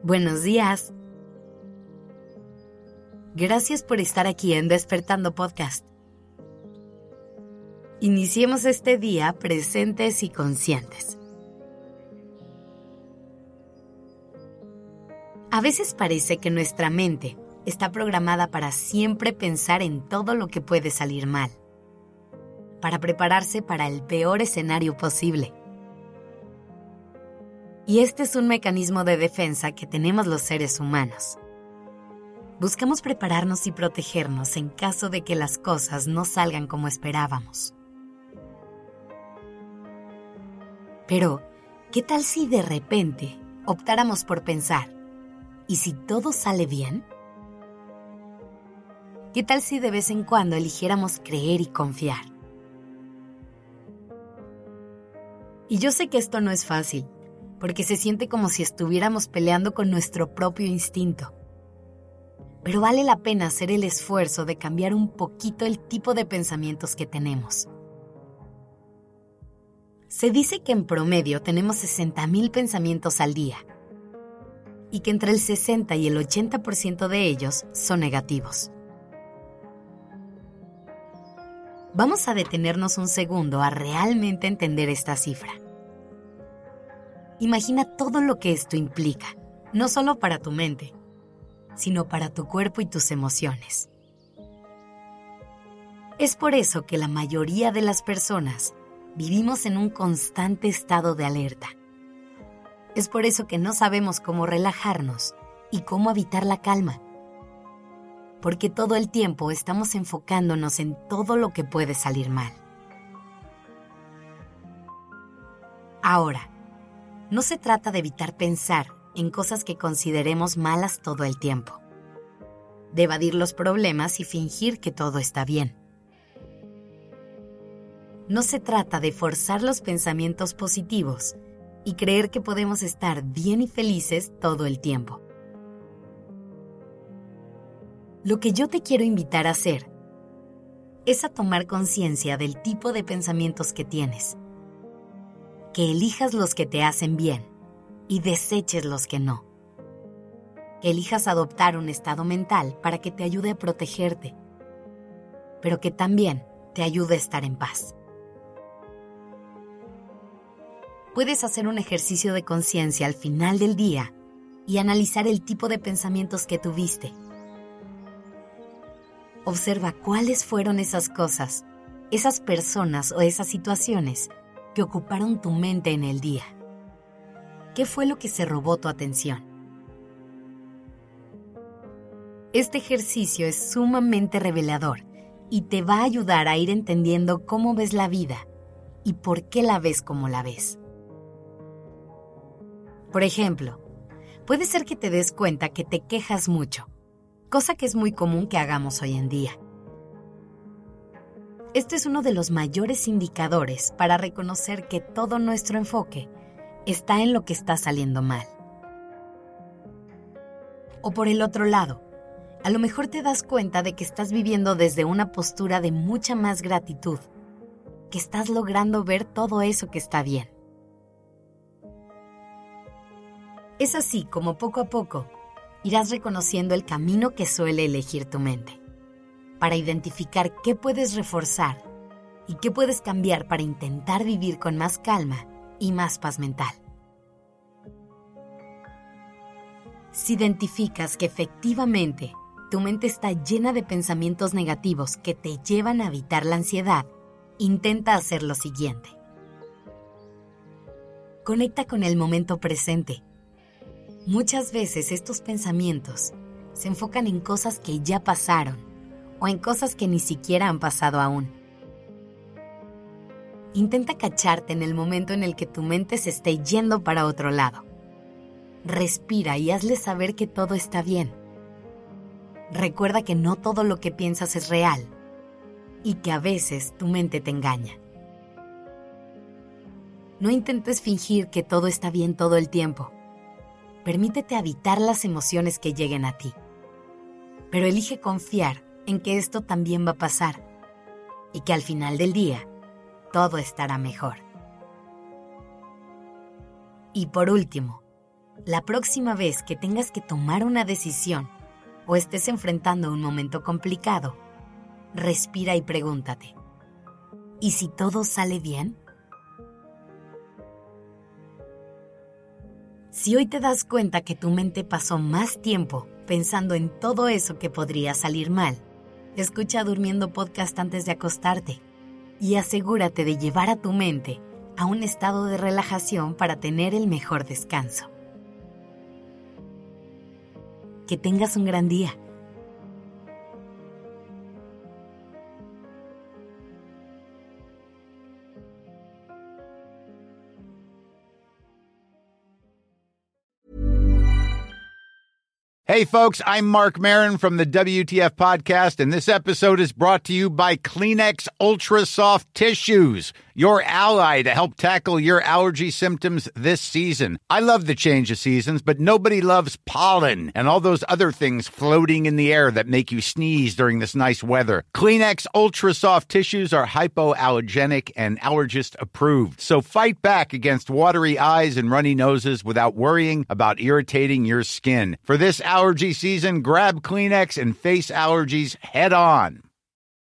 Buenos días. Gracias por estar aquí en Despertando Podcast. Iniciemos este día presentes y conscientes. A veces parece que nuestra mente está programada para siempre pensar en todo lo que puede salir mal, para prepararse para el peor escenario posible. Y este es un mecanismo de defensa que tenemos los seres humanos. Buscamos prepararnos y protegernos en caso de que las cosas no salgan como esperábamos. Pero, ¿qué tal si de repente optáramos por pensar, ¿y si todo sale bien? ¿Qué tal si de vez en cuando eligiéramos creer y confiar? Y yo sé que esto no es fácil, porque se siente como si estuviéramos peleando con nuestro propio instinto. Pero vale la pena hacer el esfuerzo de cambiar un poquito el tipo de pensamientos que tenemos. Se dice que en promedio tenemos 60,000 pensamientos al día y que entre el 60 y el 80% de ellos son negativos. Vamos a detenernos un segundo a realmente entender esta cifra. Imagina todo lo que esto implica, no solo para tu mente, sino para tu cuerpo y tus emociones. Es por eso que la mayoría de las personas vivimos en un constante estado de alerta. Es por eso que no sabemos cómo relajarnos y cómo habitar la calma. Porque todo el tiempo estamos enfocándonos en todo lo que puede salir mal. Ahora, no se trata de evitar pensar en cosas que consideremos malas todo el tiempo, de evadir los problemas y fingir que todo está bien. No se trata de forzar los pensamientos positivos y creer que podemos estar bien y felices todo el tiempo. Lo que yo te quiero invitar a hacer es a tomar conciencia del tipo de pensamientos que tienes, que elijas los que te hacen bien y deseches los que no. Que elijas adoptar un estado mental para que te ayude a protegerte, pero que también te ayude a estar en paz. Puedes hacer un ejercicio de conciencia al final del día y analizar el tipo de pensamientos que tuviste. Observa cuáles fueron esas cosas, esas personas o esas situaciones que ocuparon tu mente en el día. ¿Qué fue lo que se robó tu atención? Este ejercicio es sumamente revelador y te va a ayudar a ir entendiendo cómo ves la vida y por qué la ves como la ves. Por ejemplo, puede ser que te des cuenta que te quejas mucho, cosa que es muy común que hagamos hoy en día. Este es uno de los mayores indicadores para reconocer que todo nuestro enfoque está en lo que está saliendo mal. O por el otro lado, a lo mejor te das cuenta de que estás viviendo desde una postura de mucha más gratitud, que estás logrando ver todo eso que está bien. Es así como poco a poco irás reconociendo el camino que suele elegir tu mente, para identificar qué puedes reforzar y qué puedes cambiar para intentar vivir con más calma y más paz mental. Si identificas que efectivamente tu mente está llena de pensamientos negativos que te llevan a evitar la ansiedad, intenta hacer lo siguiente. Conecta con el momento presente. Muchas veces estos pensamientos se enfocan en cosas que ya pasaron o en cosas que ni siquiera han pasado aún. Intenta cacharte en el momento en el que tu mente se esté yendo para otro lado. Respira y hazle saber que todo está bien. Recuerda que no todo lo que piensas es real y que a veces tu mente te engaña. No intentes fingir que todo está bien todo el tiempo. Permítete habitar las emociones que lleguen a ti. Pero elige confiar en que esto también va a pasar y que al final del día todo estará mejor. Y por último, La próxima vez que tengas que tomar una decisión o estés enfrentando un momento complicado, respira y pregúntate, ¿y si todo sale bien? Si hoy te das cuenta que tu mente pasó más tiempo pensando en todo eso que podría salir mal, escucha Durmiendo Podcast antes de acostarte y asegúrate de llevar a tu mente a un estado de relajación para tener el mejor descanso. Que tengas un gran día. Hey, folks, I'm Mark Maron from the WTF Podcast, and this episode is brought to you by Kleenex Ultra Soft Tissues, your ally to help tackle your allergy symptoms this season. I love the change of seasons, but nobody loves pollen and all those other things floating in the air that make you sneeze during this nice weather. Kleenex Ultra Soft Tissues are hypoallergenic and allergist approved, so fight back against watery eyes and runny noses without worrying about irritating your skin. For this allergy season, grab Kleenex and face allergies head on.